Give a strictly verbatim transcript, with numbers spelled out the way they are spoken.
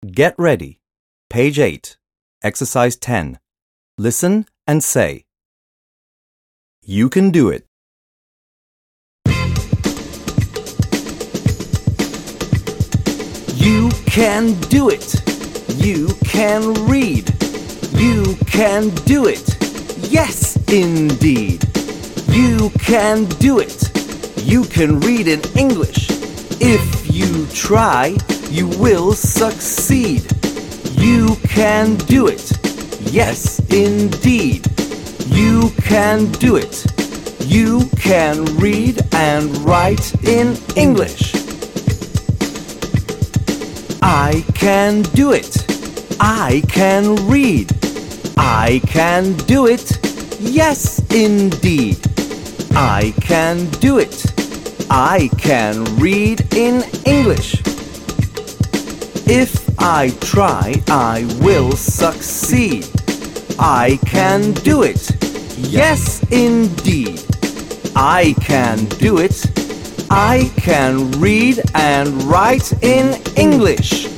Get ready. Page eight. Exercise ten. Listen and say. You can do it. You can do it. You can read. You can do it. Yes, indeed. You can do it. You can read in English. If you try, you will succeed. You can do it. Yes, indeed. You can do it. You can read and write in English. I can do it. I can read. I can do it. Yes, indeed. I can do it. I can read in English. If I try, I will succeed. I can do it. Yes, indeed. I can do it. I can read and write in English.